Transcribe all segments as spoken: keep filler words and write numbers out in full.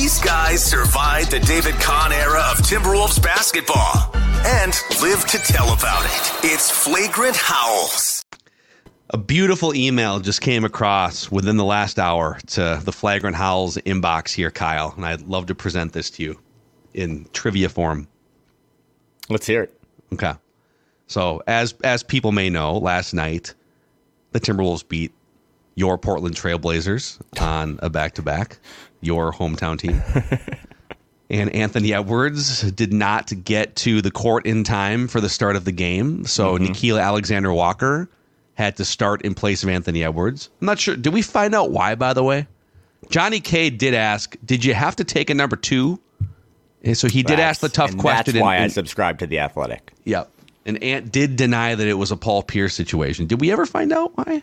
These guys survived the David Kahn era of Timberwolves basketball and live to tell about it. It's Flagrant Howls. A beautiful email just came across within the last hour to the Flagrant Howls inbox here, Kyle, and I'd love to present this to you in trivia form. Let's hear it. Okay. So, as as people may know, last night, the Timberwolves beat your Portland Trailblazers on a back-to-back, your hometown team. And Anthony Edwards did not get to the court in time for the start of the game. So mm-hmm. Nickeil Alexander-Walker had to start in place of Anthony Edwards. I'm not sure. Did we find out why, by the way? Johnny K did ask, did you have to take a number two? And so he did that's, ask the tough and question. That's why and, I and, subscribed to The Athletic. Yep. And Ant did deny that it was a Paul Pierce situation. Did we ever find out why?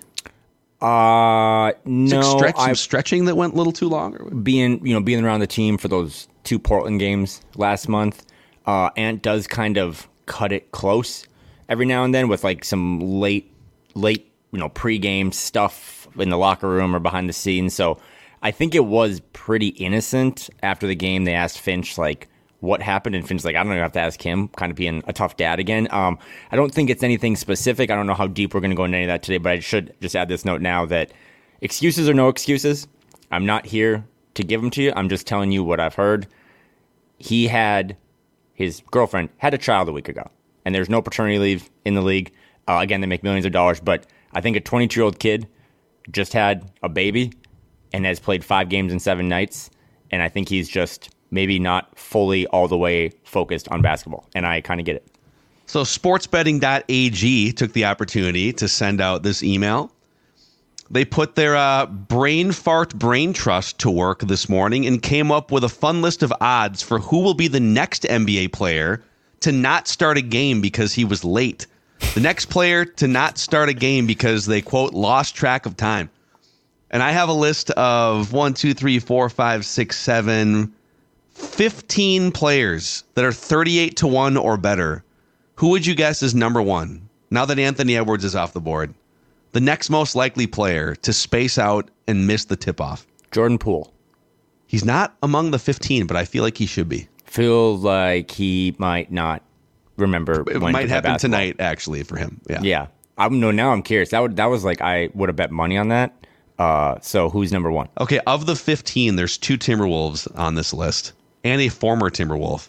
Uh, no. Like stretch, some I've, stretching that went a little too long? Or being, you know, being around the team for those two Portland games last month, uh, Ant does kind of cut it close every now and then with like some late, late, you know, pregame stuff in the locker room or behind the scenes. So I think it was pretty innocent. After the game, they asked Finch, like, what happened? And Finch's like, I don't even have to ask him, kind of being a tough dad again. Um, I don't think it's anything specific. I don't know how deep we're going to go into any of that today, but I should just add this note now that excuses or no excuses, I'm not here to give them to you. I'm just telling you what I've heard. He had, his girlfriend had a child a week ago, and there's no paternity leave in the league. Uh, again, they make millions of dollars, but I think a twenty-two-year-old kid just had a baby and has played five games in seven nights, and I think he's just maybe not fully all the way focused on basketball, and I kind of get it. So sports betting dot a g took the opportunity to send out this email. They put their uh, brain fart brain trust to work this morning and came up with a fun list of odds for who will be the next N B A player to not start a game because he was late. The next player to not start a game because they, quote, lost track of time. And I have a list of one, two, three, four, five, six, seven, fifteen players that are thirty-eight to one or better. Who would you guess is number one? Now that Anthony Edwards is off the board, the next most likely player to space out and miss the tip-off. Jordan Poole. He's not among the fifteen, but I feel like he should be. Feel like he might not remember. It when might to happen basketball. tonight, actually, for him. Yeah. Yeah. I'm no. Now I'm curious. That would that was like I would have bet money on that. Uh, so who's number one? Okay, of the fifteen, there's two Timberwolves on this list and a former Timberwolf.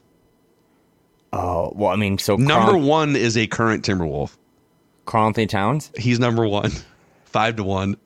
Oh, well, I mean, so number Carl, one is a current Timberwolf. Karl-Anthony Towns? He's number one. Five to one.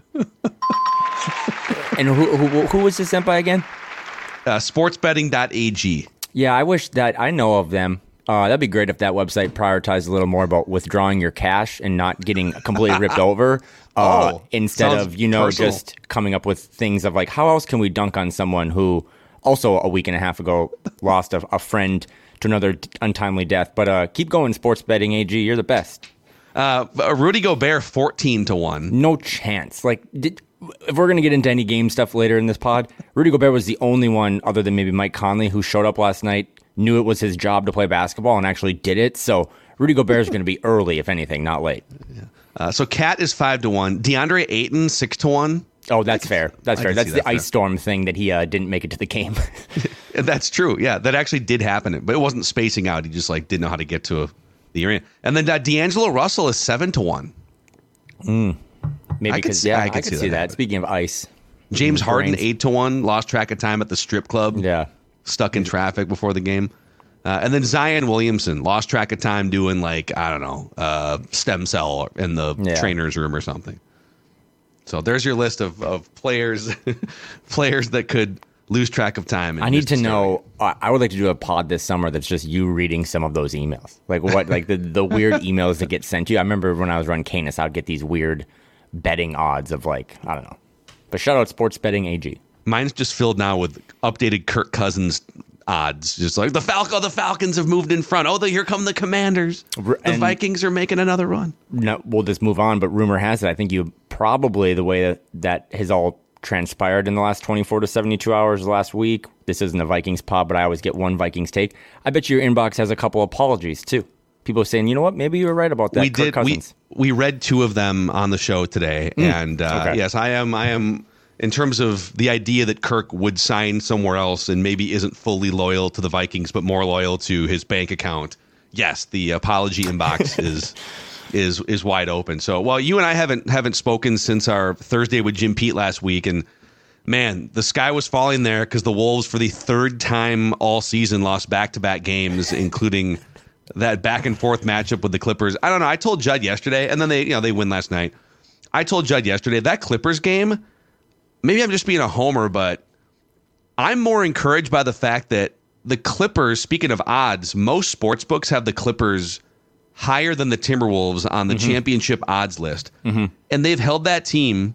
And who, who who was this sent by again? Uh, sports betting dot a g. Yeah, I wish that I know of them. Uh, that'd be great if that website prioritized a little more about withdrawing your cash and not getting completely ripped over. Uh, oh, instead of, you know, personal. just coming up with things of like, how else can we dunk on someone who also a week and a half ago lost a, a friend to another untimely death. But uh, keep going, Sports Betting A G. You're the best. Uh, Rudy Gobert, fourteen to one. No chance. Like, did, if we're going to get into any game stuff later in this pod, Rudy Gobert was the only one other than maybe Mike Conley who showed up last night, knew it was his job to play basketball, and actually did it. So Rudy Gobert is going to be early, if anything, not late. Yeah. Uh, so Cat is five to one. DeAndre Ayton, six to one. Oh, that's fair. That's I fair. That's that the fair. ice storm thing that he uh, didn't make it to the game. That's true. Yeah, that actually did happen. But it wasn't spacing out. He just like didn't know how to get to a, the arena. And then uh, D'Angelo Russell is seven to one. Mm. Maybe because yeah, I could, I could see, see that. that. Speaking of ice, James Harden brains. eight to one. Lost track of time at the strip club. Yeah, stuck in traffic before the game. Uh, and then Zion Williamson lost track of time doing like I don't know uh, stem cell in the yeah. trainer's room or something. So there's your list of, of players players that could lose track of time. I need to know. Uh, I would like to do a pod this summer that's just you reading some of those emails, like what, like the, the weird emails that get sent to you. I remember when I was running Canis, I'd get these weird betting odds of like I don't know. But shout out Sports Betting A G. Mine's just filled now with updated Kirk Cousins odds, just like the Falco, the Falcons have moved in front. Oh, the, here come the Commanders. The and Vikings are making another run. No, we'll just move on. But rumor has it, I think you probably the way that, that has all transpired in the last twenty-four to seventy-two hours last week. This isn't a Vikings pod, but I always get one Vikings take. I bet your inbox has a couple apologies too. People saying, you know what, maybe you were right about that. We Kirk did. Cousins. We we read two of them on the show today, mm, and uh, okay. yes, I am. I am in terms of the idea that Kirk would sign somewhere else and maybe isn't fully loyal to the Vikings, but more loyal to his bank account, yes, the apology inbox is is is wide open. So, well, you and I haven't haven't spoken since our Thursday with Jim Pete last week, and man, the sky was falling there because the Wolves, for the third time all season, lost back-to-back games, including that back and forth matchup with the Clippers. I don't know. I told Judd yesterday, and then they, you know, they win last night. I told Judd yesterday that Clippers game. Maybe I'm just being a homer, but I'm more encouraged by the fact that the Clippers, speaking of odds, most sports books have the Clippers higher than the Timberwolves on the mm-hmm. championship odds list. Mm-hmm. And they've held that team,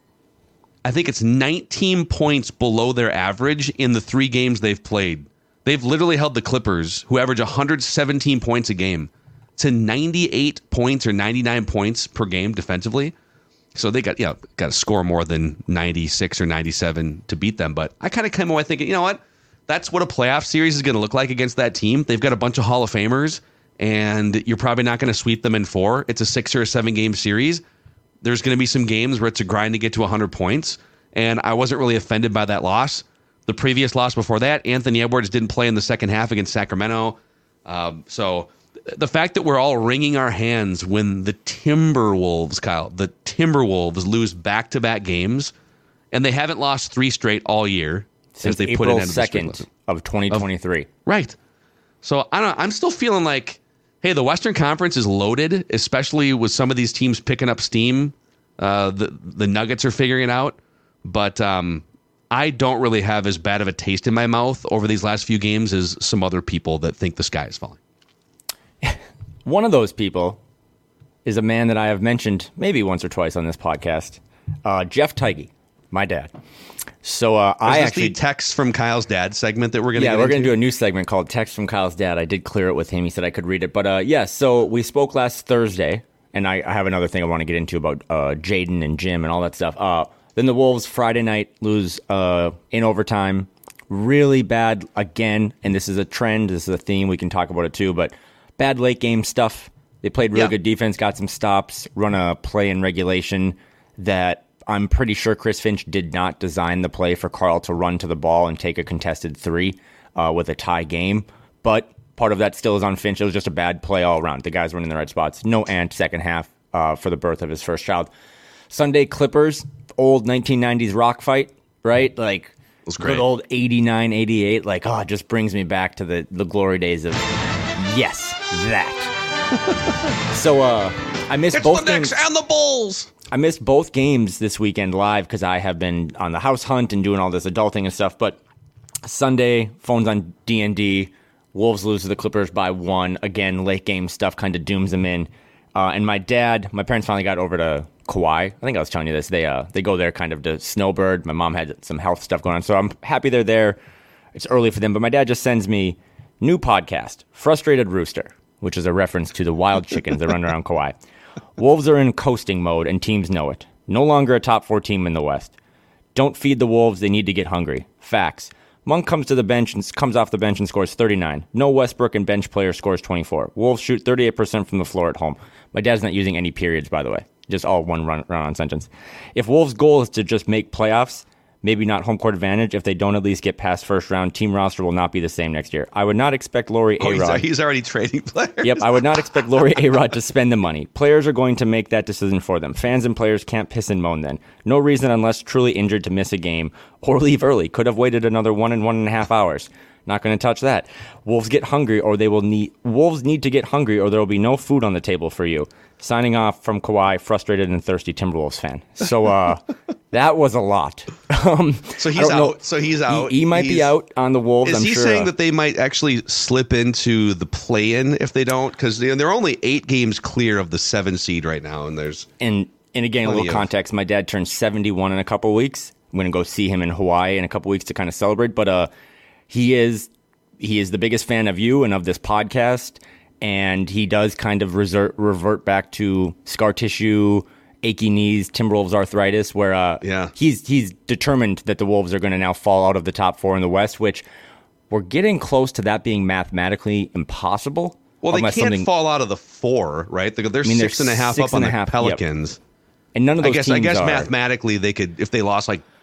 I think it's nineteen points below their average in the three games they've played. They've literally held the Clippers, who average one hundred seventeen points a game, to ninety-eight points or ninety-nine points per game defensively. So they got, you know, got to score more than ninety-six or ninety-seven to beat them. But I kind of came away thinking, you know what? That's what a playoff series is going to look like against that team. They've got a bunch of Hall of Famers, and you're probably not going to sweep them in four. It's a six or a seven game series. There's going to be some games where it's a grind to get to one hundred points. And I wasn't really offended by that loss. The previous loss before that, Anthony Edwards didn't play in the second half against Sacramento. Um, so the fact that we're all wringing our hands when the Timberwolves, Kyle, the Timberwolves lose back-to-back games, and they haven't lost three straight all year since they April put it into second of twenty twenty-three. Of, right. So I don't. I'm still feeling like, hey, the Western Conference is loaded, especially with some of these teams picking up steam. Uh, the the Nuggets are figuring it out, but um, I don't really have as bad of a taste in my mouth over these last few games as some other people that think the sky is falling. One of those people is a man that I have mentioned maybe once or twice on this podcast, uh, Jeff Tighe, my dad. So uh, I actually the text from Kyle's dad segment that we're going to yeah get we're going to into? do a new segment called Text from Kyle's Dad. I did clear it with him. He said I could read it, but uh, yeah. So we spoke last Thursday, and I, I have another thing I want to get into about uh, Jaden and Jim and all that stuff. Uh, then the Wolves Friday night lose uh, in overtime, really bad again, and this is a trend. This is a theme. We can talk about it too, but bad late game stuff. They played really yeah. good defense, got some stops, run a play in regulation that I'm pretty sure Chris Finch did not design the play for Carl to run to the ball and take a contested three uh, with a tie game. But part of that still is on Finch. It was just a bad play all around. The guys were in the right spots. No Ant second half uh, for the birth of his first child. Sunday Clippers, old nineteen nineties rock fight, right? Like good old eighty-nine eighty-eight. Like, oh, it just brings me back to the, the glory days of, yes, that. so uh, I missed it's both the Knicks games. and the Bulls. I missed both games this weekend live because I have been on the house hunt and doing all this adulting and stuff. But Sunday, phones on D and D. Wolves lose to the Clippers by one. Again, late game stuff kind of dooms them in. Uh, and my dad, my parents finally got over to Kauai. I think I was telling you this. They uh, they go there kind of to snowbird. My mom had some health stuff going on. So I'm happy they're there. It's early for them. But my dad just sends me new podcast, Frustrated Rooster, which is a reference to the wild chickens that run around Kauai. Wolves are in coasting mode, and teams know it. No longer a top four team in the West. Don't feed the Wolves. They need to get hungry. Facts. Monk comes to the bench and comes off the bench and scores thirty-nine. No Westbrook and bench player scores twenty-four. Wolves shoot thirty-eight percent from the floor at home. My dad's not using any periods, by the way. Just all one run, run-on sentence. If Wolves' goal is to just make playoffs, maybe not home court advantage, if they don't at least get past first round, team roster will not be the same next year. I would not expect Laurie oh, A-Rod. He's, he's already trading players. Yep, I would not expect Laurie A-Rod to spend the money. Players are going to make that decision for them. Fans and players can't piss and moan then. No reason unless truly injured to miss a game or leave early. Could have waited another one and one and a half hours. Not going to touch that. Wolves get hungry or they will need Wolves need to get hungry or there will be no food on the table for you. Signing off from Kauai, frustrated and thirsty Timberwolves fan. So uh, that was a lot. Um, so he's out. Know. So he's out. He, he might he's, be out on the Wolves. Is I'm he sure, saying uh, that they might actually slip into the play-in if they don't? Because you know, they're only eight games clear of the seven seed right now, and there's and and again a little of, context. My dad turns seventy-one in a couple weeks. I'm going to go see him in Hawaii in a couple weeks to kind of celebrate. But uh, he is he is the biggest fan of you and of this podcast. And he does kind of resort, revert back to scar tissue, achy knees, Timberwolves arthritis, where uh, yeah. he's he's determined that the Wolves are going to now fall out of the top four in the West, which we're getting close to that being mathematically impossible. Well, they can't something... fall out of the four, right? They're, they're I mean, six and a half up on the half, Pelicans. Yep. And none of those I guess, teams I guess are. mathematically they could, if they lost like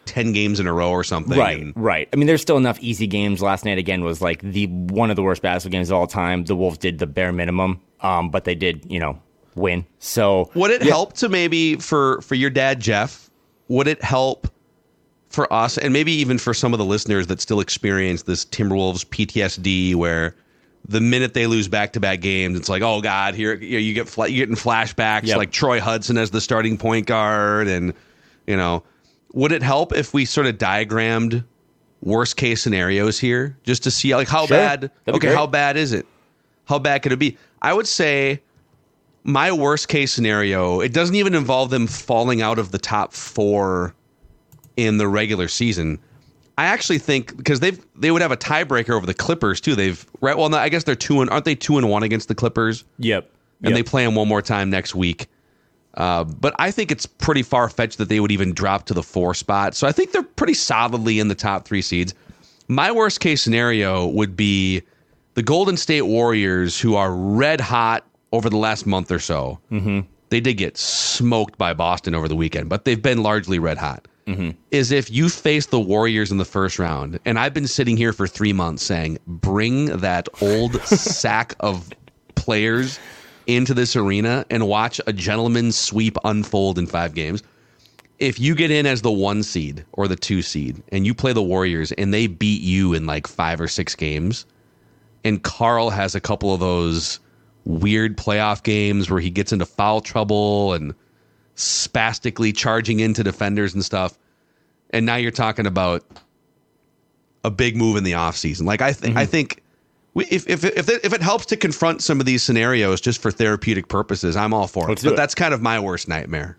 ten games in a row or something. Right, and, right. I mean, there's still enough easy games. Last night, again, was like the one of the worst basketball games of all time. The Wolves did the bare minimum, um, but they did, you know, win. So would it yeah. help to maybe for, for your dad, Jeff, would it help for us and maybe even for some of the listeners that still experience this Timberwolves P T S D where the minute they lose back-to-back games, it's like, oh, God, here you, know, you get fl- you're getting flashbacks yep. like Troy Hudson as the starting point guard. And, you know, would it help if we sort of diagrammed worst-case scenarios here just to see, like, how sure. bad, okay, how bad is it? How bad could it be? I would say my worst-case scenario, it doesn't even involve them falling out of the top four in the regular season. I actually think because they've they would have a tiebreaker over the Clippers too. They've right. Well, no, I guess they're two and aren't they two and one against the Clippers? Yep. And yep. they play them one more time next week. Uh, but I think it's pretty far fetched that they would even drop to the four spot. So I think they're pretty solidly in the top three seeds. My worst case scenario would be the Golden State Warriors, who are red hot over the last month or so. Mm-hmm. They did get smoked by Boston over the weekend, but they've been largely red hot. Mm-hmm. Is if you face the Warriors in the first round, and I've been sitting here for three months saying, bring that old sack of players into this arena and watch a gentleman's sweep unfold in five games. If you get in as the one seed or the two seed and you play the Warriors and they beat you in like five or six games, and Karl has a couple of those weird playoff games where he gets into foul trouble and spastically charging into defenders and stuff. And now you're talking about a big move in the offseason. Like I think, mm-hmm. I think we, if, if, if, it, if it helps to confront some of these scenarios just for therapeutic purposes, I'm all for Let's it. do But it. that's kind of my worst nightmare.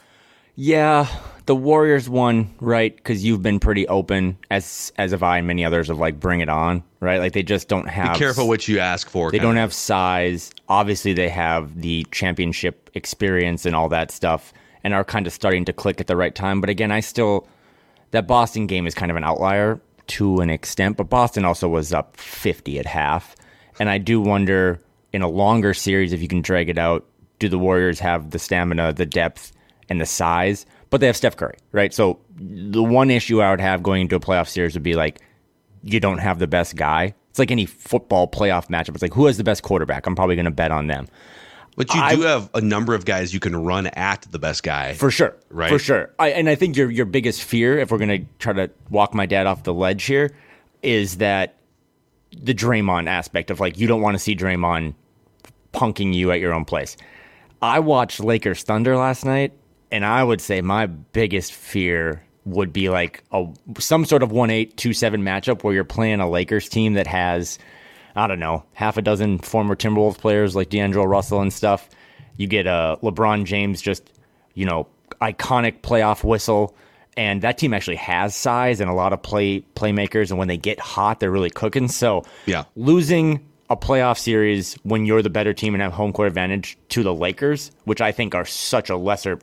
Yeah, the Warriors won, right? Because you've been pretty open, as as have I and many others, of like, bring it on, right? Like they just don't have. Be careful what you ask for. They don't of. have size. Obviously, they have the championship experience and all that stuff, and are kind of starting to click at the right time. But again, I still that Boston game is kind of an outlier to an extent. But Boston also was up fifty at half, and I do wonder in a longer series if you can drag it out. Do the Warriors have the stamina, the depth, and the size? But they have Steph Curry, right? So the one issue I would have going into a playoff series would be like, you don't have the best guy. It's like any football playoff matchup. It's like, who has the best quarterback? I'm probably going to bet on them. But you I, do have a number of guys you can run at the best guy. For sure. Right? For sure. I, and I think your your biggest fear, if we're going to try to walk my dad off the ledge here, is that the Draymond aspect of like, you don't want to see Draymond punking you at your own place. I watched Lakers Thunder last night, and I would say my biggest fear would be like a some sort of one eight, two seven matchup where you're playing a Lakers team that has, I don't know, half a dozen former Timberwolves players like D'Angelo Russell and stuff. You get a LeBron James, just, you know, iconic playoff whistle. And that team actually has size and a lot of play playmakers. And when they get hot, they're really cooking. So yeah. losing a playoff series when you're the better team and have home court advantage to the Lakers, which I think are such a lesser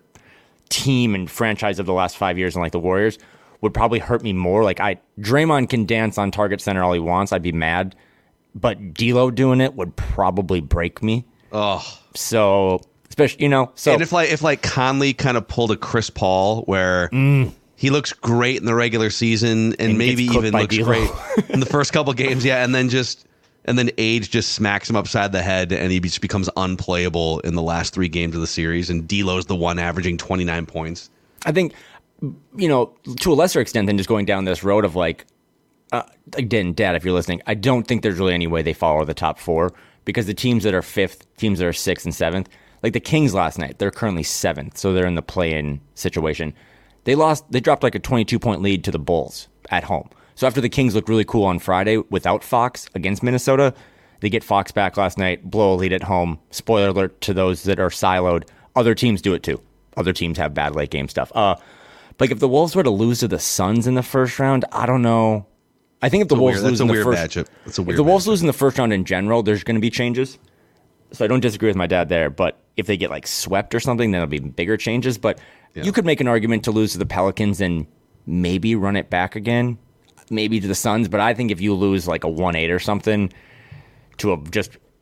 team and franchise of the last five years, and like the Warriors, would probably hurt me more. Like I, Draymond can dance on target center all he wants. I'd be mad, but D'Lo doing it would probably break me. Oh, so especially you know. So and if like if like Conley kind of pulled a Chris Paul where mm. he looks great in the regular season and, and maybe even looks D'Lo. great in the first couple games, yeah, and then just. And then age just smacks him upside the head, and he just becomes unplayable in the last three games of the series. And D'Lo's the one averaging twenty-nine points. I think, you know, to a lesser extent than just going down this road of like, uh, again, Dad, if you're listening, I don't think there's really any way they follow the top four because the teams that are fifth, teams that are sixth and seventh, like the Kings last night, they're currently seventh, so they're in the play-in situation. They lost, they dropped like a twenty-two point lead to the Bulls at home. So after the Kings looked really cool on Friday without Fox against Minnesota, they get Fox back last night, blow a lead at home. Spoiler alert to those that are siloed. Other teams do it too. Other teams have bad late game stuff. Uh, like if the Wolves were to lose to the Suns in the first round, I don't know. I think if the Wolves weird, lose in the first, matchup. That's a weird if the Wolves matchup. lose in the first round in general, there's going to be changes. So I don't disagree with my dad there. But if they get like swept or something, then there'll be bigger changes. But yeah. You could make an argument to lose to the Pelicans and maybe run it back again. Maybe to the Suns, but I think if you lose like a one eight or something to a just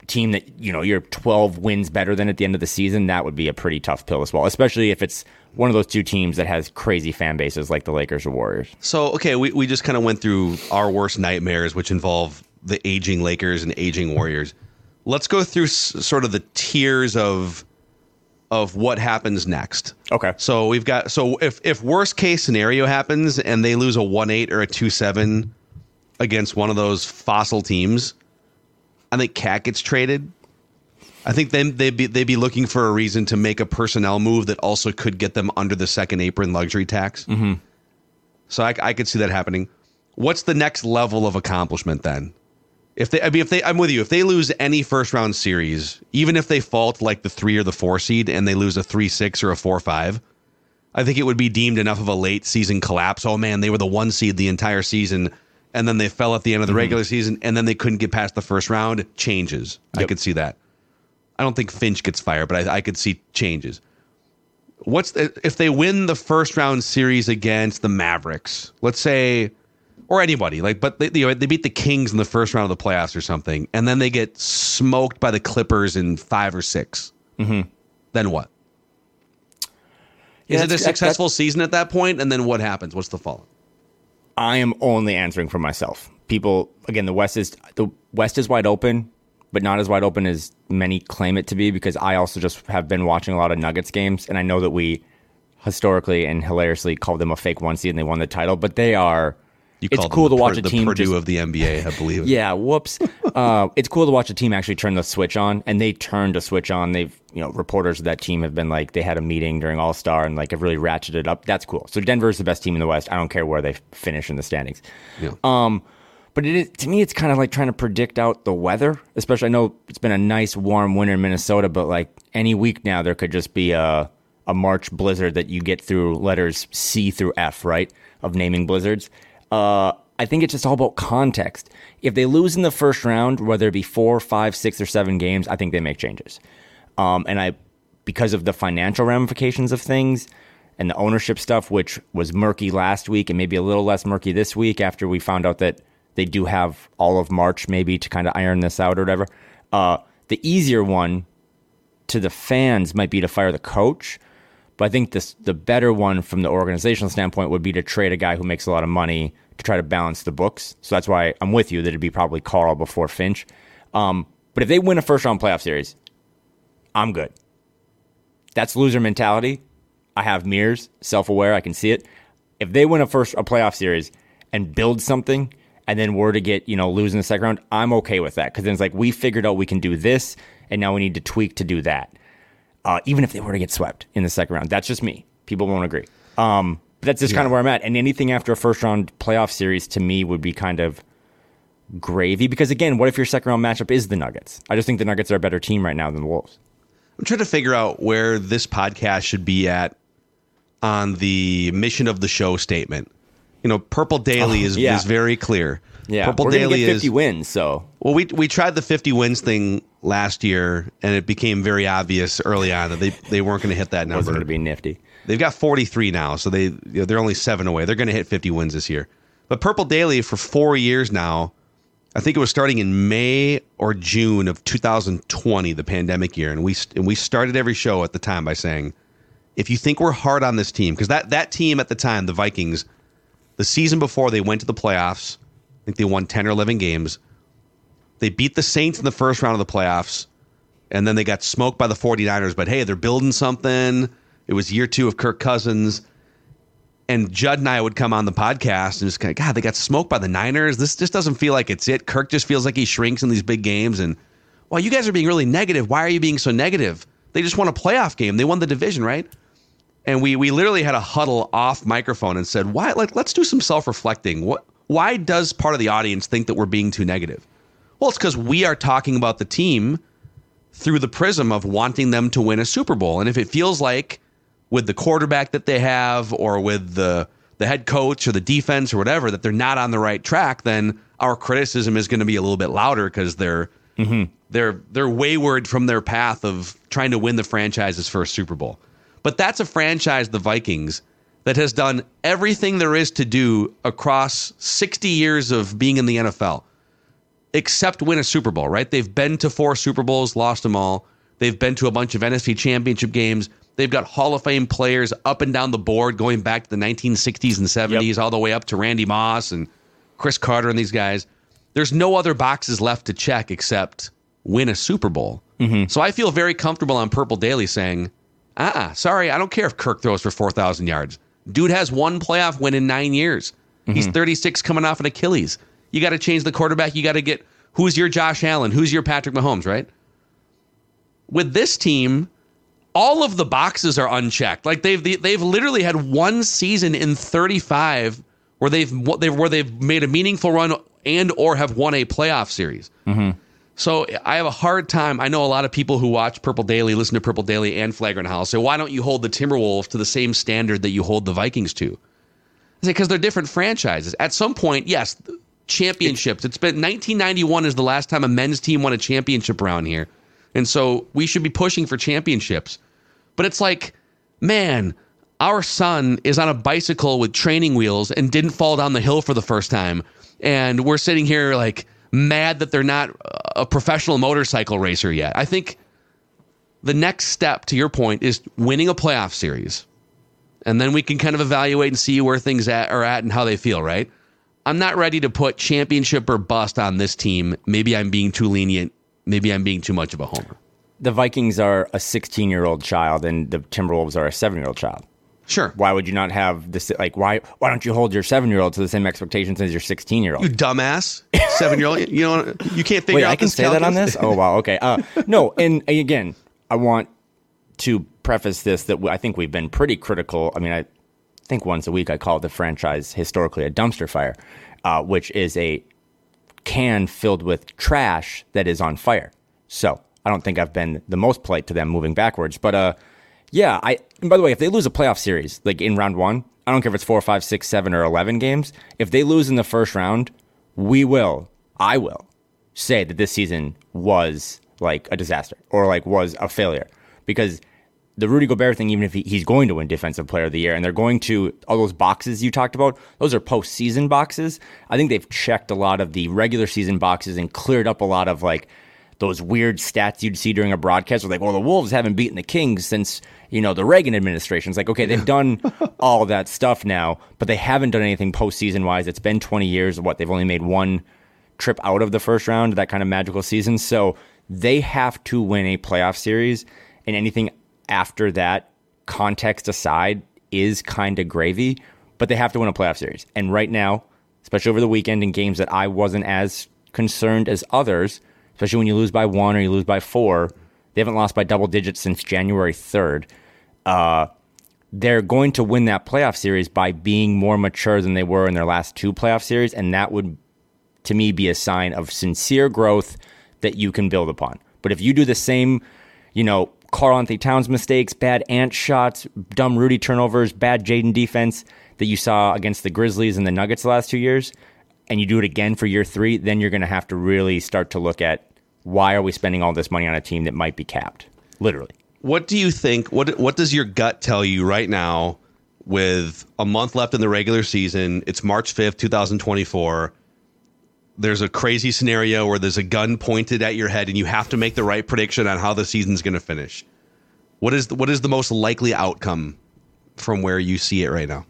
team that, you know, you're twelve wins better than at the end of the season, that would be a pretty tough pill as well, especially if it's one of those two teams that has crazy fan bases like the Lakers or Warriors. So, okay, we, we just kind of went through our worst nightmares, which involve the aging Lakers and aging Warriors. Let's go through s- sort of the tiers of of what happens next. Okay. So we've got so if if worst case scenario happens and they lose a one eight or a two seven against one of those fossil teams, I think Cat gets traded. I think then they'd be they'd be looking for a reason to make a personnel move that also could get them under the second apron luxury tax. Mm-hmm. So I, I could see that happening. What's the next level of accomplishment then? If they, I mean, if they, I'm with you. If they lose any first round series, even if they fall to like the three or the four seed and they lose a three six or a four five, I think it would be deemed enough of a late season collapse. Oh man, they were the one seed the entire season, and then they fell at the end of the mm-hmm. regular season, and then they couldn't get past the first round. Changes. Yep. I could see that. I don't think Finch gets fired, but I, I could see changes. What's the, if they win the first round series against the Mavericks? Let's say. Or anybody, like, but they, you know, they beat the Kings in the first round of the playoffs or something, and then they get smoked by the Clippers in five or six. Mm-hmm. Then what? Yeah, Is it a successful season at that point? And then what happens? What's the follow? I am only answering for myself. People, again, the West is the West is wide open, but not as wide open as many claim it to be. Because I also just have been watching a lot of Nuggets games, and I know that we historically and hilariously called them a fake one seed and they won the title, but they are. You it's cool to watch per, a team the Purdue just, of the N B A, I believe. Yeah, whoops. uh, it's cool to watch a team actually turn the switch on, and they turned a switch on. They've, you know, reporters of that team have been like, they had a meeting during All Star and like have really ratcheted up. That's cool. So Denver is the best team in the West. I don't care where they finish in the standings. Yeah. Um, but it is, to me, it's kind of like trying to predict out the weather. Especially, I know it's been a nice warm winter in Minnesota, but like any week now, there could just be a a March blizzard that you get through letters C through F, right? Of naming blizzards. Uh. I think it's just all about context. If they lose in the first round, whether it be four, five, six, or seven games, I think they make changes. Um, and I, because of the financial ramifications of things and the ownership stuff, which was murky last week and maybe a little less murky this week after we found out that they do have all of March maybe to kind of iron this out or whatever. Uh, the easier one to the fans might be to fire the coach. But I think this, the better one from the organizational standpoint would be to trade a guy who makes a lot of money to try to balance the books. So that's why I'm with you that it'd be probably Carl before Finch. Um, but if they win a first round playoff series, I'm good. That's loser mentality. I have mirrors, self-aware, I can see it. If they win a first a playoff series and build something and then were to get, you know, lose in the second round, I'm okay with that. Because then it's like, we figured out we can do this and now we need to tweak to do that. Uh, even if they were to get swept in the second round. That's just me. People won't agree. Um, but that's just yeah. kind of where I'm at. And anything after a first round playoff series to me would be kind of gravy. Because again, what if your second round matchup is the Nuggets? I just think the Nuggets are a better team right now than the Wolves. I'm trying to figure out where this podcast should be at on the mission of the show statement. You know, Purple Daily oh, is, yeah. is very clear. Yeah, Purple we're Daily gonna get fifty is, wins. So well, we we tried the fifty wins thing last year, and it became very obvious early on that they, they weren't going to hit that number. Wasn't going to be nifty. They've got forty-three now, so they you know, they're only seven away. They're going to hit fifty wins this year. But Purple Daily for four years now, I think it was starting in May or June of two thousand twenty, the pandemic year, and we and we started every show at the time by saying, if you think we're hard on this team, because that that team at the time, the Vikings, the season before they went to the playoffs. I think they won ten or eleven games. They beat the Saints in the first round of the playoffs, and then they got smoked by the 49ers. But hey, they're building something. It was year two of Kirk Cousins. And Judd and I would come on the podcast and just kind of, God, they got smoked by the Niners. This just doesn't feel like it's it. Kirk just feels like he shrinks in these big games. And, well, you guys are being really negative. Why are you being so negative? They just won a playoff game. They won the division, right? And we we literally had a huddle off microphone and said, why? Like, let's do some self-reflecting. What? Why does part of the audience think that we're being too negative? Well, it's because we are talking about the team through the prism of wanting them to win a Super Bowl. And if it feels like with the quarterback that they have or with the the head coach or the defense or whatever that they're not on the right track, then our criticism is going to be a little bit louder because they're mm-hmm. they're they're wayward from their path of trying to win the franchise's first Super Bowl. But that's a franchise, the Vikings, that has done everything there is to do across sixty years of being in the N F L. except win a Super Bowl, right? They've been to four Super Bowls, lost them all. They've been to a bunch of N F C championship games. They've got Hall of Fame players up and down the board going back to the nineteen sixties and seventies, yep. all the way up to Randy Moss and Chris Carter and these guys. There's no other boxes left to check except win a Super Bowl. Mm-hmm. So I feel very comfortable on Purple Daily saying, ah, sorry, I don't care if Kirk throws for four thousand yards. Dude has one playoff win in nine years. Mm-hmm. He's thirty-six coming off an Achilles. You got to change the quarterback. You got to get, who's your Josh Allen? Who's your Patrick Mahomes, right? With this team, all of the boxes are unchecked. Like they've they've literally had one season in thirty-five where they've where they've made a meaningful run and or have won a playoff series. Mm-hmm. So I have a hard time. I know a lot of people who watch Purple Daily, listen to Purple Daily and Flagrant Howls say, why don't you hold the Timberwolves to the same standard that you hold the Vikings to? I say, because they're different franchises. At some point, yes, championships. It's been nineteen ninety-one is the last time a men's team won a championship around here. And so we should be pushing for championships. But it's like, man, our son is on a bicycle with training wheels and didn't fall down the hill for the first time. And we're sitting here like mad that they're not a professional motorcycle racer yet. I think the next step, to your point, is winning a playoff series. And then we can kind of evaluate and see where things at, are at and how they feel, right? I'm not ready to put championship or bust on this team. Maybe I'm being too lenient. Maybe I'm being too much of a homer. The Vikings are a sixteen-year-old child, and the Timberwolves are a seven-year-old child. Sure. Why would you not have this? Like, why? Why don't you hold your seven-year-old to the same expectations as your sixteen-year-old? You dumbass, seven-year-old. You know, you can't figure Wait, out. I can this say calculus? that on this. Oh wow. Okay. Uh, no. And again, I want to preface this that I think we've been pretty critical. I mean, I think once a week I call the franchise historically a dumpster fire, uh, which is a can filled with trash that is on fire. So I don't think I've been the most polite to them moving backwards. But uh, yeah, I. And by the way, if they lose a playoff series, like in round one, I don't care if it's four, five, six, seven, or eleven games. If they lose in the first round, we will, I will, say that this season was like a disaster or like was a failure. Because the Rudy Gobert thing, even if he, he's going to win Defensive Player of the Year, and they're going to, all those boxes you talked about, those are postseason boxes. I think they've checked a lot of the regular season boxes and cleared up a lot of like those weird stats you'd see during a broadcast. Where like, well, the Wolves haven't beaten the Kings since, you know, the Reagan administration. It's like, okay, they've done all that stuff now, but they haven't done anything postseason wise. It's been twenty years. What, they've only made one trip out of the first round, that kind of magical season. So they have to win a playoff series, and anything after that, context aside, is kind of gravy, but they have to win a playoff series. And right now, especially over the weekend in games that I wasn't as concerned as others, especially when you lose by one or you lose by four, they haven't lost by double digits since January third. Uh, they're going to win that playoff series by being more mature than they were in their last two playoff series, and that would, to me, be a sign of sincere growth that you can build upon. But if you do the same, you know, Karl-Anthony Towns mistakes, bad Ant shots, dumb Rudy turnovers, bad Jaden defense that you saw against the Grizzlies and the Nuggets the last two years, and you do it again for year three, then you're going to have to really start to look at why are we spending all this money on a team that might be capped, literally. What do you think, what what does your gut tell you right now with a month left in the regular season? It's March fifth, twenty twenty-four. There's a crazy scenario where there's a gun pointed at your head and you have to make the right prediction on how the season's going to finish. What is the, what is the most likely outcome from where you see it right now?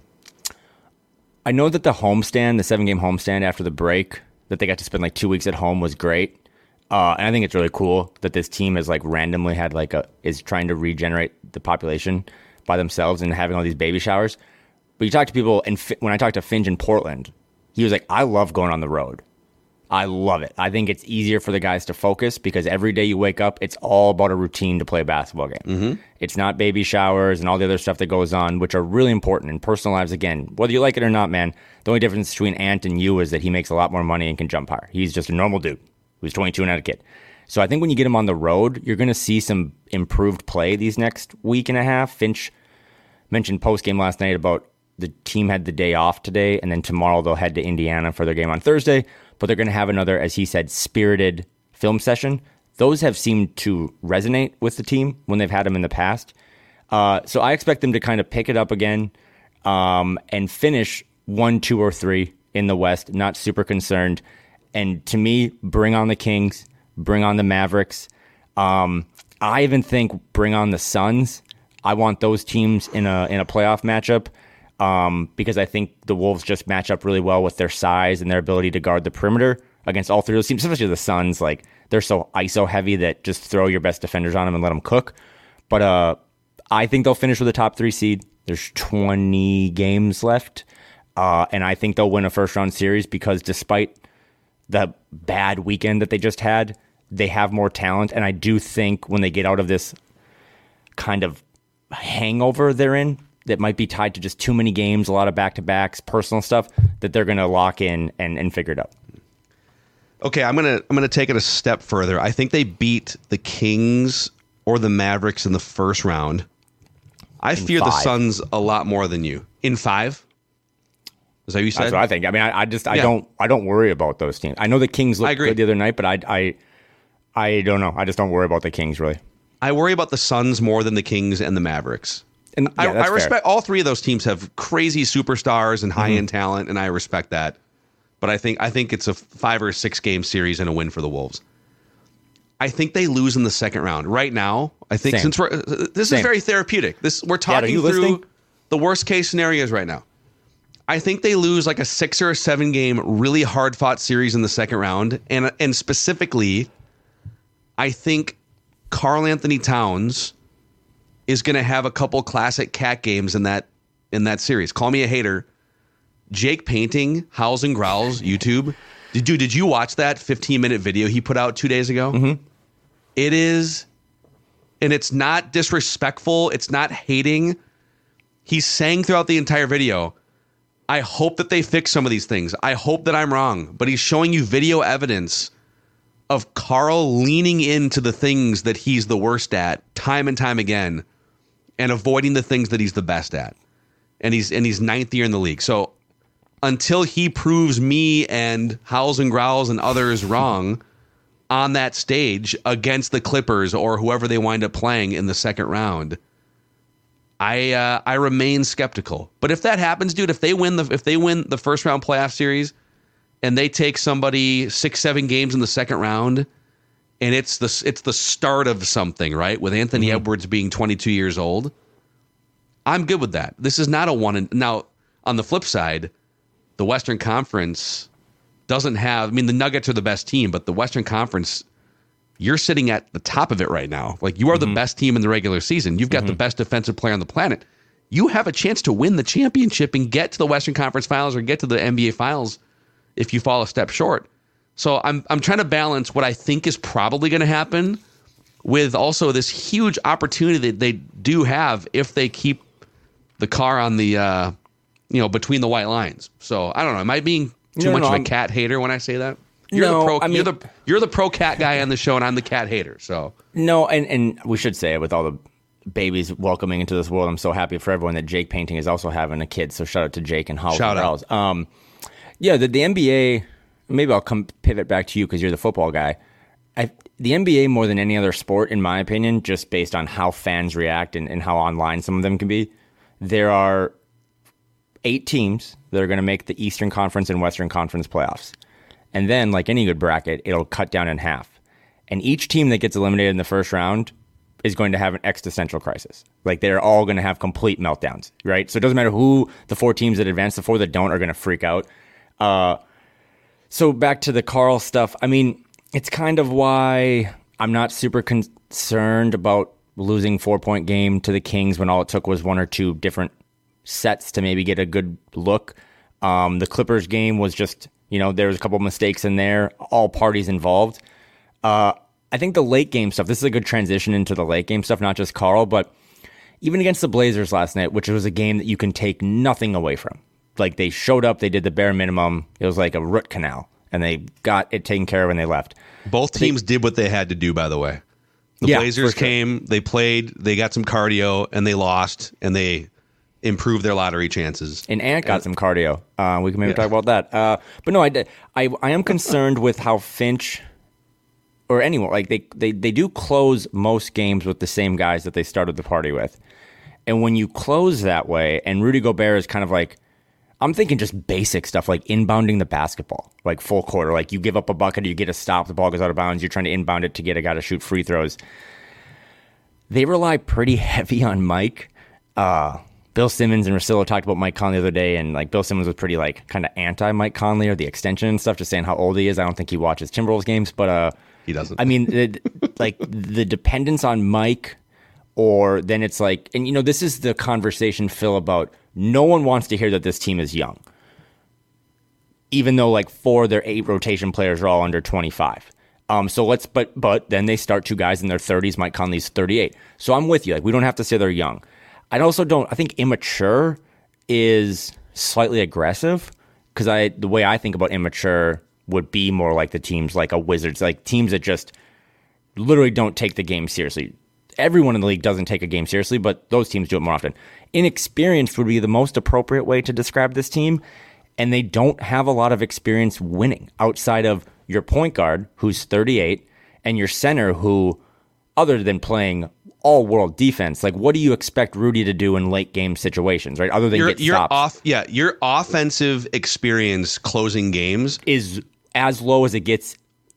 I know that the homestand, the seven-game homestand after the break, that they got to spend like two weeks at home was great. Uh, and I think it's really cool that this team is like randomly had like a is trying to regenerate the population by themselves and having all these baby showers. But you talk to people, and F- when I talked to Finch in Portland, he was like, I love going on the road. I love it. I think it's easier for the guys to focus because every day you wake up, it's all about a routine to play a basketball game. Mm-hmm. It's not baby showers and all the other stuff that goes on, which are really important in personal lives. Again, whether you like it or not, man, the only difference between Ant and you is that he makes a lot more money and can jump higher. He's just a normal dude who's twenty-two and had a kid. So I think when you get him on the road, you're going to see some improved play these next week and a half. Finch mentioned post-game last night about the team had the day off today, and then tomorrow they'll head to Indiana for their game on Thursday. But they're going to have another, as he said, spirited film session. Those have seemed to resonate with the team when they've had them in the past. Uh, so I expect them to kind of pick it up again um, and finish one, two, or three in the West. Not super concerned. and to me, bring on the Kings, bring on the Mavericks. Um, I even think bring on the Suns. I want those teams in a in a playoff matchup um, because I think the Wolves just match up really well with their size and their ability to guard the perimeter against all three of those teams, especially the Suns. Like, they're so I S O heavy that just throw your best defenders on them and let them cook. But uh, I think they'll finish with a top three seed. There's twenty games left, uh, and I think they'll win a first round series because despite the bad weekend that they just had, they have more talent. And I do think when they get out of this kind of hangover they're in that might be tied to just too many games, a lot of back-to-backs, personal stuff, that they're going to lock in and, and figure it out. Okay, I'm gonna I'm gonna take it a step further. I think they beat the Kings or the Mavericks in the first round. I in fear five. the Suns a lot more than you. In five? Is that what you said? That's what I think. I mean, I, I just I Yeah. don't I don't worry about those teams. I know the Kings I looked agree. good the other night, but I I I don't know. I just don't worry about the Kings really. I worry about the Suns more than the Kings and the Mavericks. And I, yeah, that's I fair. respect all three of those teams have crazy superstars and high end Mm-hmm. talent, and I respect that. But I think I think it's a five or six game series and a win for the Wolves. I think they lose in the second round. Right now, I think Same. since we're uh, this Same. is very therapeutic. This we're are talking you through listening? the worst case scenarios right now. I think they lose like a six or a seven game really hard fought series in the second round, and and specifically, I think Karl Anthony Towns is going to have a couple classic cat games in that in that series. Call me a hater. Jake Painting, Howls and Growls, YouTube. Did you did you watch that fifteen minute video he put out two days ago? Mm-hmm. It is, and it's not disrespectful. It's not hating. He's saying throughout the entire video, I hope that they fix some of these things. I hope that I'm wrong. But he's showing you video evidence of Karl leaning into the things that he's the worst at time and time again and avoiding the things that he's the best at. And he's and he's ninth year in the league. So until he proves me and Howls and Growls and others wrong on that stage against the Clippers or whoever they wind up playing in the second round, I uh, I remain skeptical. But if that happens, dude, if they win the if they win the first round playoff series and they take somebody six, seven games in the second round, and it's the it's the start of something, right? With Anthony mm-hmm. Edwards being twenty-two years old, I'm good with that. This is not a one. And now on the flip side, the Western Conference doesn't have. I mean, the Nuggets are the best team, but the Western Conference, you're sitting at the top of it right now. Like, you are mm-hmm. the best team in the regular season. You've got mm-hmm. the best defensive player on the planet. You have a chance to win the championship and get to the Western Conference Finals or get to the N B A Finals if you fall a step short. So I'm I'm trying to balance what I think is probably going to happen with also this huge opportunity that they do have if they keep the car on the uh, you know between the white lines. So I don't know. Am I being too no, much no, of a I'm, cat hater when I say that? You're no, the pro. I mean, you're the you're the pro cat guy on the show, and I'm the cat hater. So no, and and we should say it with all the babies welcoming into this world. I'm so happy for everyone that Jake Painting is also having a kid. So shout out to Jake and Howell. Shout out. Um, yeah, the, the N B A. Maybe I'll come pivot back to you because you're the football guy. I, the N B A more than any other sport, in my opinion, just based on how fans react and, and how online some of them can be. There are eight teams that are going to make the Eastern Conference and Western Conference playoffs. And then, like any good bracket, it'll cut down in half. And each team that gets eliminated in the first round is going to have an existential crisis. Like, they're all going to have complete meltdowns, right? So it doesn't matter who the four teams that advance, the four that don't are going to freak out. Uh, so back to the Karl stuff. I mean, it's kind of why I'm not super concerned about losing four-point game to the Kings when all it took was one or two different sets to maybe get a good look. Um, the Clippers game was just, you know, there was a couple of mistakes in there, all parties involved. Uh, I think the late game stuff, this is a good transition into the late game stuff, not just Karl, but even against the Blazers last night, which was a game that you can take nothing away from. Like, they showed up, they did the bare minimum. It was like a root canal, and they got it taken care of when they left. Both teams they, did what they had to do, by the way. The yeah, Blazers sure. came, they played, they got some cardio, and they lost, and they improved their lottery chances. And Ant got and, some cardio. Uh, we can maybe yeah. talk about that. Uh, but no, I, I, I am concerned with how Finch or anyone, like they, they, they do close most games with the same guys that they started the party with. And when you close that way, and Rudy Gobert is kind of like, I'm thinking just basic stuff like inbounding the basketball, like full court, or like you give up a bucket, or you get a stop, the ball goes out of bounds, you're trying to inbound it to get a guy to shoot free throws. They rely pretty heavy on Mike. Uh, Bill Simmons and Russillo talked about Mike Conley the other day, and like Bill Simmons was pretty like kind of anti-Mike Conley or the extension and stuff, just saying how old he is. I don't think he watches Timberwolves games, but uh, he doesn't. I mean, it, like the dependence on Mike, or then it's like, and you know, this is the conversation, Phil, about no one wants to hear that this team is young, even though like four of their eight rotation players are all under twenty-five. Um, so let's, but but then they start two guys in their thirties. Mike Conley's thirty-eight. So I'm with you. Like we don't have to say they're young. I also don't. I think immature is slightly aggressive, because I the way I think about immature would be more like the teams like a Wizards, like teams that just literally don't take the game seriously. Everyone in the league doesn't take a game seriously, but those teams do it more often. Inexperienced would be the most appropriate way to describe this team, and they don't have a lot of experience winning outside of your point guard, who's thirty-eight, and your center, who, other than playing all-world defense, like what do you expect Rudy to do in late-game situations, right? Other than your, get your stops. Off, yeah, your offensive experience closing games is as low as it gets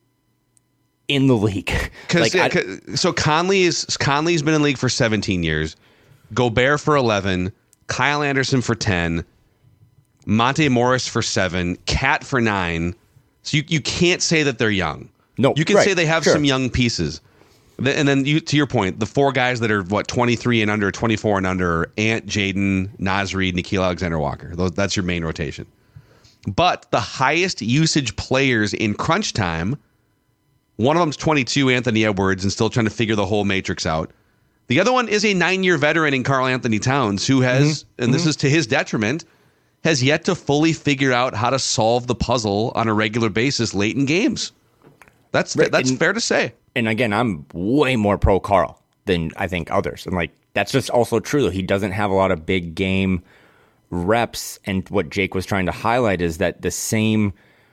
in the league. Because like, yeah, so Conley is Conley's been in the league for seventeen years, Gobert for eleven, Kyle Anderson for ten, Monte Morris for seven, Cat for nine. So you, you can't say that they're young. No, you can right, say they have sure. some young pieces. And then you, to your point, the four guys that are what twenty-three and under, twenty-four and under, Ant, Jaden, Naz Reid, Nickeil Alexander-Walker. Those, that's your main rotation. But the highest usage players in crunch time, one of them's twenty-two, Anthony Edwards, and still trying to figure the whole matrix out. The other one is a nine-year veteran in Karl Anthony Towns, who has, mm-hmm. and this mm-hmm. is to his detriment, has yet to fully figure out how to solve the puzzle on a regular basis late in games. That's right. that's and, fair to say. And again, I'm way more pro Karl than I think others. And like that's just also true. He doesn't have a lot of big game reps. And what Jake was trying to highlight is that the same.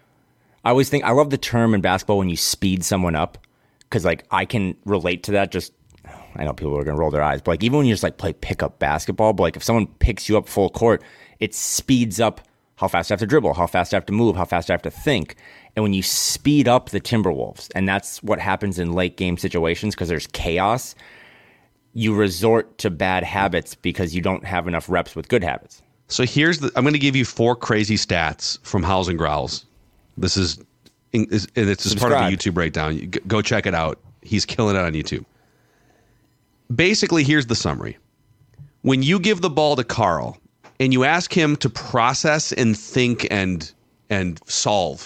I always think I love the term in basketball when you speed someone up, because like I can relate to that. Just I know people are gonna roll their eyes, but like even when you just like play pickup basketball, but like if someone picks you up full court, it speeds up how fast I have to dribble, how fast I have to move, how fast I have to think. And when you speed up the Timberwolves, and that's what happens in late game situations because there's chaos, you resort to bad habits because you don't have enough reps with good habits. So here's the, I'm going to give you four crazy stats from Howls and Growls. This is, is it's just part of the YouTube breakdown. You go check it out. He's killing it on YouTube. Basically, here's the summary. When you give the ball to Karl and you ask him to process and think and and solve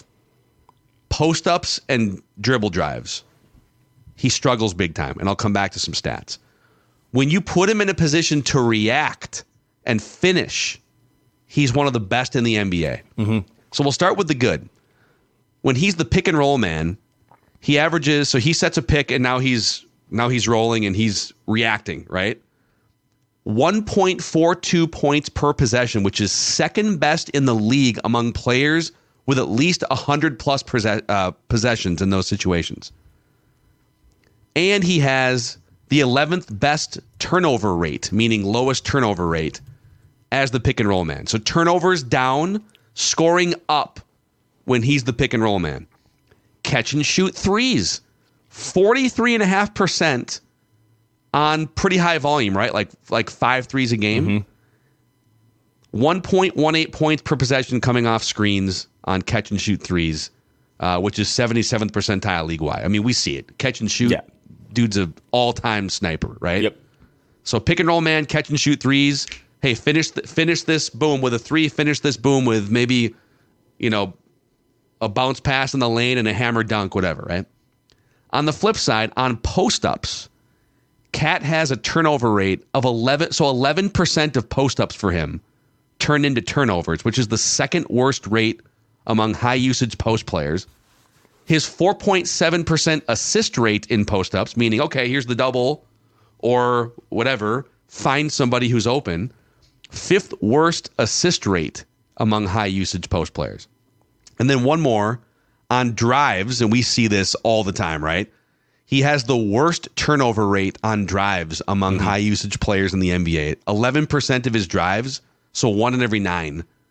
post-ups and dribble drives, he struggles big time. And I'll come back to some stats. When you put him in a position to react and finish, he's one of the best in the N B A. Mm-hmm. So we'll start with the good. When he's the pick and roll man, he averages, so he sets a pick and now he's now he's rolling and he's reacting, right? one point four two points per possession, which is second best in the league among players with at least one hundred plus possess- uh, possessions in those situations. And he has the eleventh best turnover rate, meaning lowest turnover rate, as the pick and roll man. So turnovers down, scoring up when he's the pick and roll man. Catch and shoot threes, forty-three point five percent on pretty high volume, right? Like like five threes a game. Mm-hmm. one point one eight points per possession coming off screens on catch and shoot threes, uh, which is seventy-seventh percentile league-wide. I mean, we see it. Catch and shoot, yeah. Dude's an all-time sniper, right? Yep. So pick and roll man, catch and shoot threes. Hey, finish th- finish this, boom, with a three. Finish this, boom, with maybe, you know, a bounce pass in the lane and a hammer dunk, whatever, right? On the flip side, on post-ups, Cat has a turnover rate of eleven, so eleven percent of post-ups for him turned into turnovers, which is the second worst rate among high-usage post players. His four point seven percent assist rate in post-ups, meaning, okay, here's the double or whatever, find somebody who's open. Fifth worst assist rate among high-usage post players. And then one more, on drives, and we see this all the time, right? He has the worst turnover rate on drives among mm-hmm. high-usage players in the N B A. eleven percent of his drives, so one in every nine,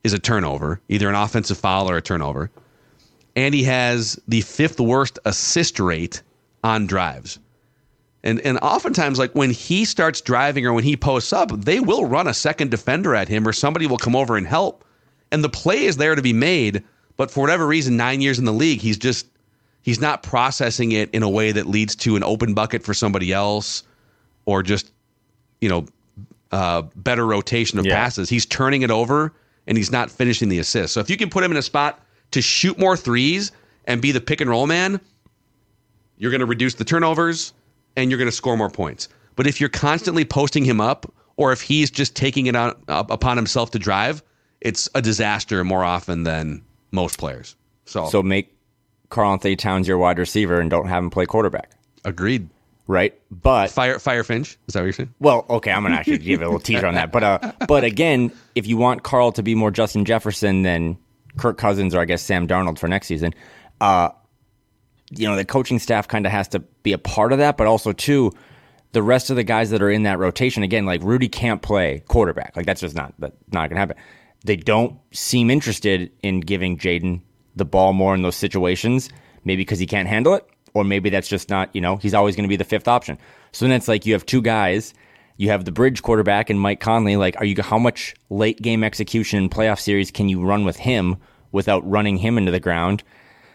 is a turnover, either an offensive foul or a turnover. And he has the fifth worst assist rate on drives. And and oftentimes, like when he starts driving or when he posts up, they will run a second defender at him or somebody will come over and help. And the play is there to be made, but for whatever reason, nine years in the league, he's just he's not processing it in a way that leads to an open bucket for somebody else or just, you know, uh, better rotation of yeah. passes. He's turning it over and he's not finishing the assist. So if you can put him in a spot to shoot more threes and be the pick and roll man, you're going to reduce the turnovers and you're going to score more points. But if you're constantly posting him up, or if he's just taking it on, up upon himself to drive, it's a disaster more often than most players. So, so make Karl-Anthony Towns your wide receiver and don't have him play quarterback. Agreed. Right? But fire fire Finch. Is that what you're saying? Well, okay, I'm gonna actually give it a little teaser on that. But uh, but again, if you want Carl to be more Justin Jefferson than Kirk Cousins or I guess Sam Darnold for next season, uh, you know, the coaching staff kind of has to be a part of that, but also too, the rest of the guys that are in that rotation, again, like Rudy can't play quarterback. Like that's just not that's not gonna happen. They don't seem interested in giving Jaden the ball more in those situations, maybe because he can't handle it, or maybe that's just not, you know, he's always going to be the fifth option. So then it's like you have two guys, you have the bridge quarterback and Mike Conley. Like, are you how much late game execution in playoff series can you run with him without running him into the ground?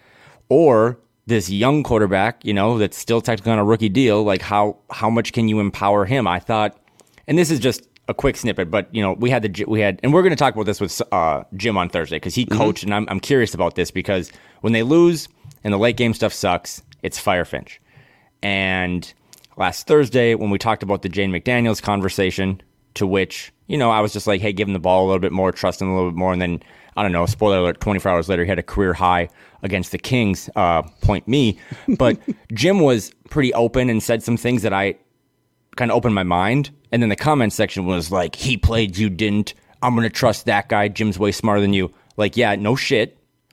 Or this young quarterback, you know, that's still technically on a rookie deal, like how how much can you empower him? I thought, and this is just a quick snippet, but you know, we had the we had, and we're going to talk about this with uh, Jim on Thursday because he coached, mm-hmm. and I'm I'm curious about this because when they lose and the late game stuff sucks, it's fire Finch. And last Thursday when we talked about the Jane McDaniels conversation, to which you know I was just like, hey, give him the ball a little bit more, trust him a little bit more, and then I don't know, spoiler alert, twenty-four hours later he had a career high against the Kings. Uh, point me, but Jim was pretty open and said some things that I kind of opened my mind. And then the comment section was like, he played, you didn't. I'm going to trust that guy. Jim's way smarter than you. Like, yeah, no shit.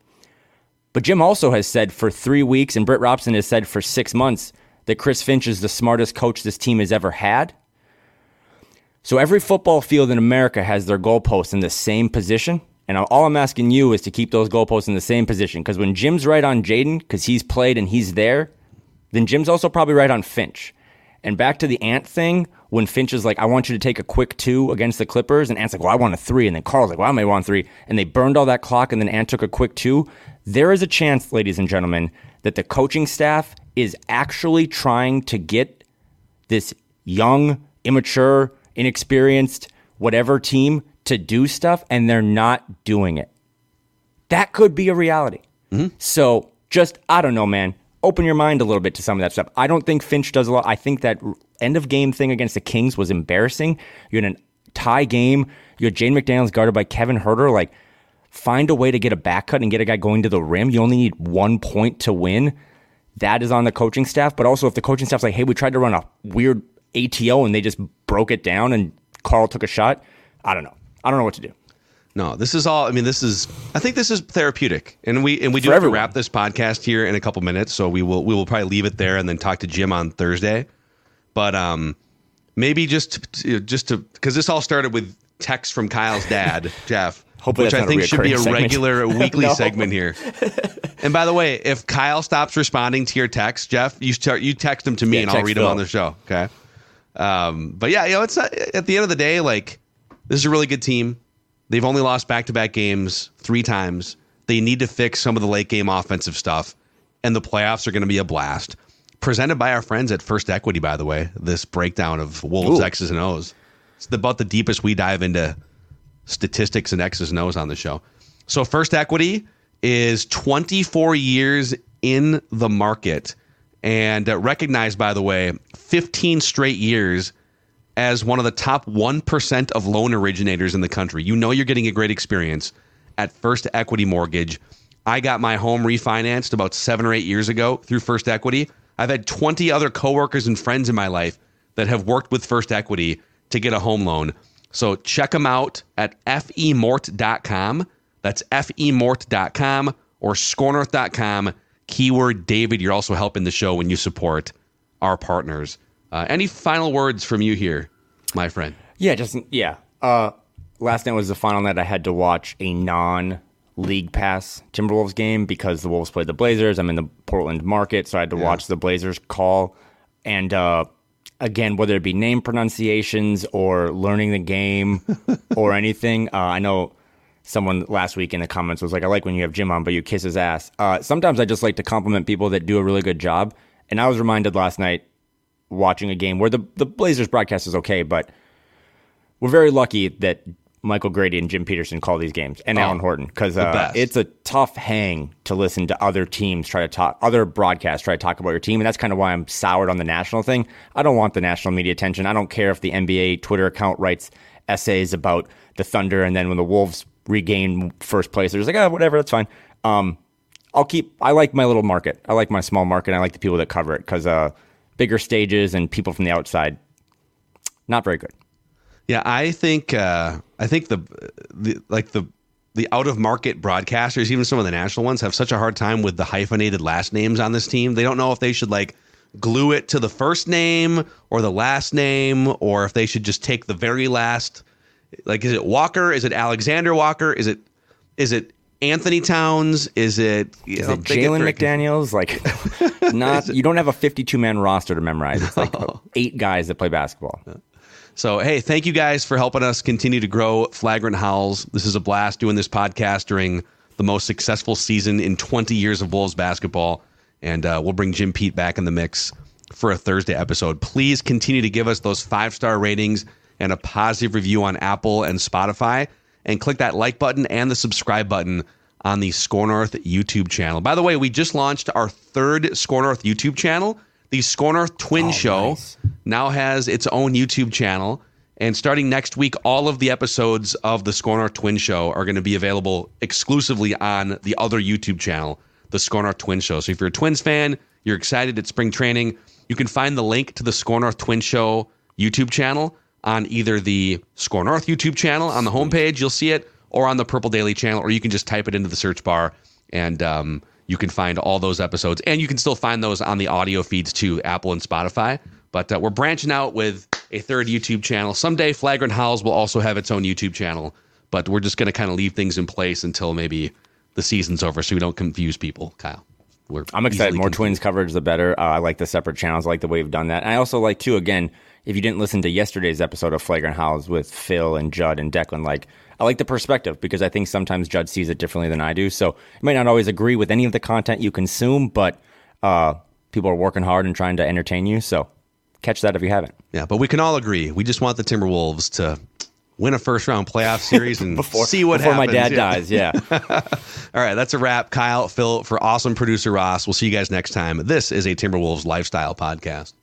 But Jim also has said for three weeks, and Britt Robson has said for six months, that Chris Finch is the smartest coach this team has ever had. So every football field in America has their goalposts in the same position. And all I'm asking you is to keep those goalposts in the same position. Because when Jim's right on Jaden, because he's played and he's there, then Jim's also probably right on Finch. And back to the Ant thing, when Finch is like, I want you to take a quick two against the Clippers, and Ant's like, well, I want a three. And then Carl's like, well, I may want three. And they burned all that clock, and then Ant took a quick two. There is a chance, ladies and gentlemen, that the coaching staff is actually trying to get this young, immature, inexperienced, whatever team to do stuff, and they're not doing it. That could be a reality. Mm-hmm. So just, I don't know, man. Open your mind a little bit to some of that stuff. I don't think Finch does a lot. I think that end of game thing against the Kings was embarrassing. You're in a tie game. You had Jane McDaniels guarded by Kevin Huerter. Like, find a way to get a back cut and get a guy going to the rim. You only need one point to win. That is on the coaching staff. But also, if the coaching staff's like, hey, we tried to run a weird A T O and they just broke it down and Carl took a shot, I don't know. I don't know what to do. No, this is all. I mean, this is. I think this is therapeutic, and we and we do For have everyone. to wrap this podcast here in a couple minutes. So we will we will probably leave it there and then talk to Jim on Thursday. But um, maybe just to, just to because this all started with text from Kyle's dad, Jeff, Hopefully which I think should be a segment. regular weekly No. segment here. And by the way, if Kyle stops responding to your text, Jeff, you start you text him to me Yeah, and I'll text read him Phil. on the show. Okay. Um, but yeah, you know, it's not, at the end of the day, like this is a really good team. They've only lost back-to-back games three times. They need to fix some of the late-game offensive stuff, and the playoffs are going to be a blast. Presented by our friends at First Equity, by the way, this breakdown of Wolves, Ooh. X's, and O's. It's about the deepest we dive into statistics and X's and O's on the show. So First Equity is twenty-four years in the market and uh, recognized, by the way, fifteen straight years as one of the top one percent of loan originators in the country. You know you're getting a great experience at First Equity Mortgage. I got my home refinanced about seven or eight years ago through First Equity. I've had twenty other coworkers and friends in my life that have worked with First Equity to get a home loan. So check them out at f e mort dot com. That's f e mort dot com or score north dot com. Keyword David. You're also helping the show when you support our partners. Uh, any final words from you here, my friend? Yeah, just yeah. Uh, last night was the final night I had to watch a non-League Pass Timberwolves game because the Wolves played the Blazers. I'm in the Portland market, so I had to yeah. watch the Blazers call. And uh, again, whether it be name pronunciations or learning the game or anything, uh, I know someone last week in the comments was like, I like when you have Jim on, but you kiss his ass. Uh, sometimes I just like to compliment people that do a really good job. And I was reminded last night watching a game where the, the Blazers broadcast is okay, but we're very lucky that Michael Grady and Jim Peterson call these games, and oh, Alan Horton, because uh, it's a tough hang to listen to other teams try to talk, other broadcasts try to talk about your team, and that's kind of why I'm soured on the national thing. I don't want the national media attention. I don't care if the N B A Twitter account writes essays about the Thunder, and then when the Wolves regain first place, they're just like, oh, whatever, that's fine. Um, I'll keep. I like my little market. I like my small market. I like the people that cover it because uh, bigger stages and people from the outside, not very good. Yeah, I think uh, I think the, the like the the out of market broadcasters, even some of the national ones, have such a hard time with the hyphenated last names on this team. They don't know if they should like glue it to the first name or the last name, or if they should just take the very last. Like, is it Walker? Is it Alexander Walker? Is it is it Anthony Towns? Is it you is know, it Jalen McDaniels? Like, not you don't have a fifty-two man roster to memorize. It's like no. eight guys that play basketball. Yeah. So, hey, thank you guys for helping us continue to grow Flagrant Howls. This is a blast doing this podcast during the most successful season in twenty years of Wolves basketball. And uh, we'll bring Jim Pete back in the mix for a Thursday episode. Please continue to give us those five-star ratings and a positive review on Apple and Spotify. And click that like button and the subscribe button on the Score North YouTube channel. By the way, we just launched our third Score North YouTube channel. The Score North Twin oh, Show nice. now has its own YouTube channel. And starting next week, all of the episodes of the Score North Twin Show are going to be available exclusively on the other YouTube channel, the Score North Twin Show. So if you're a Twins fan, you're excited at spring training, you can find the link to the Score North Twin Show YouTube channel on either the Score North YouTube channel on the homepage, you'll see it, or on the Purple Daily channel, or you can just type it into the search bar and um, you can find all those episodes. And you can still find those on the audio feeds too, Apple and Spotify. But uh, we're branching out with a third YouTube channel. Someday Flagrant Howls will also have its own YouTube channel, but we're just going to kind of leave things in place until maybe the season's over so we don't confuse people, Kyle. We're I'm excited. More confused. Twins coverage, the better. Uh, I like the separate channels. I like the way we've done that. And I also like, too, again, if you didn't listen to yesterday's episode of Flagrant Howls with Phil and Judd and Declan, like, I like the perspective because I think sometimes Judd sees it differently than I do. So you might not always agree with any of the content you consume, but uh, people are working hard and trying to entertain you. So catch that if you haven't. Yeah, but we can all agree. We just want the Timberwolves to win a first-round playoff series and before, see what before happens. Before my dad yeah. dies, yeah. All right, that's a wrap. Kyle, Phil, for awesome producer Ross. We'll see you guys next time. This is a Timberwolves Lifestyle Podcast.